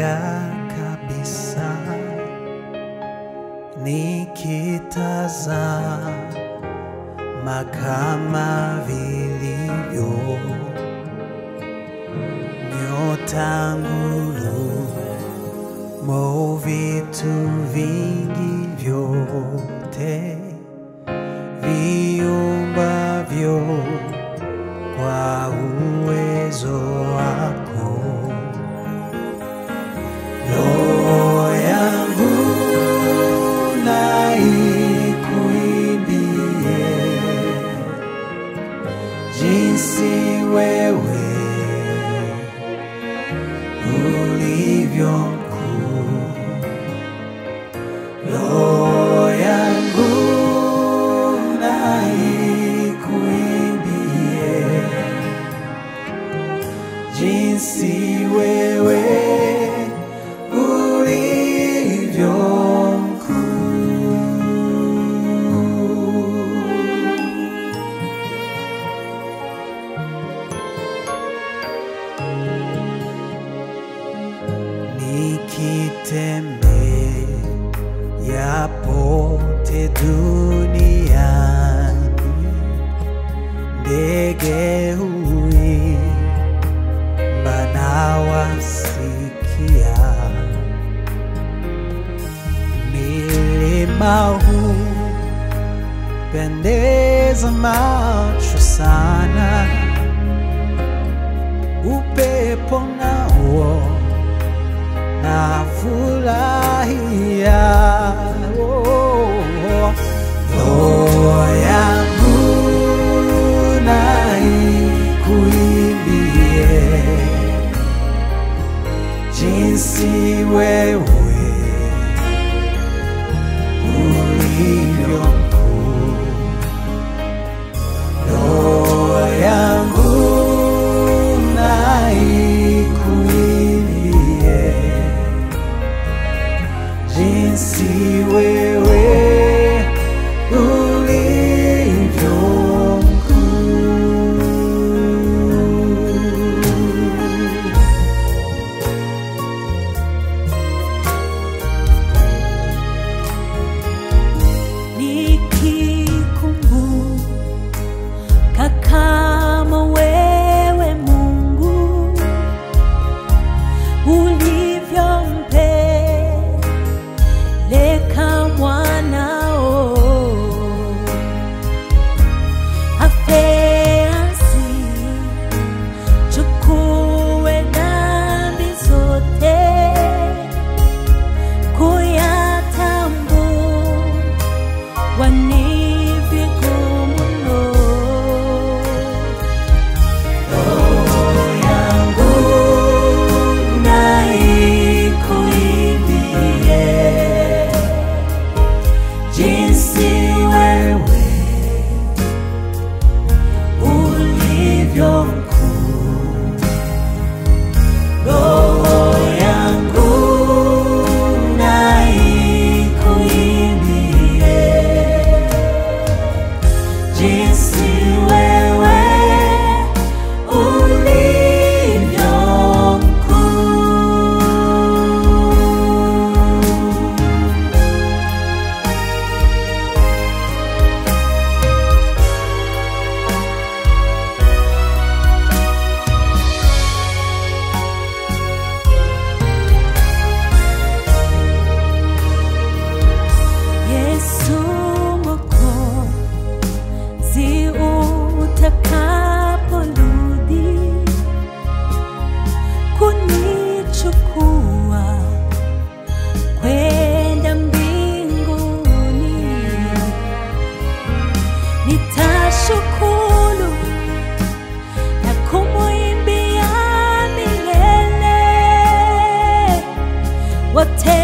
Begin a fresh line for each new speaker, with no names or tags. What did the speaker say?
faragha kabisa, nikitazama kama vilivyo nyota, ngurumo, vitu vingi vyote viumbavyo kwa uwezo wako. Roho yangu na ikuimbie jinsi wewe ulivyo mkuu. Roho yangu na ikuimbie jinsi wewe ulivyo mkuu. Nikitembea pote duniani, ndege huimba na wasikia, milima hupendeza macho sana, upepo nao nafurahia. Roho yangu na ikuimbie jinsi wewe ulivyo mkuu. Roho yangu na ikuimbie jinsi wewe ulivyo mkuu.
Nikikumbuka kama wewe Mungu ulivyompeleka mwanao afe asichukue dhambi zote, kuyatambua ni vigumu mno. Roho yangu na ikuimbie jinsi wewe ulivyo mkuu. Roho yangu na ikuimbie jinsi wewe ulivyo mkuu. Yesu Mwokozi, utakaporudi kunichukua kwenda mbinguni, nitashukuru na kumuimbia milele wote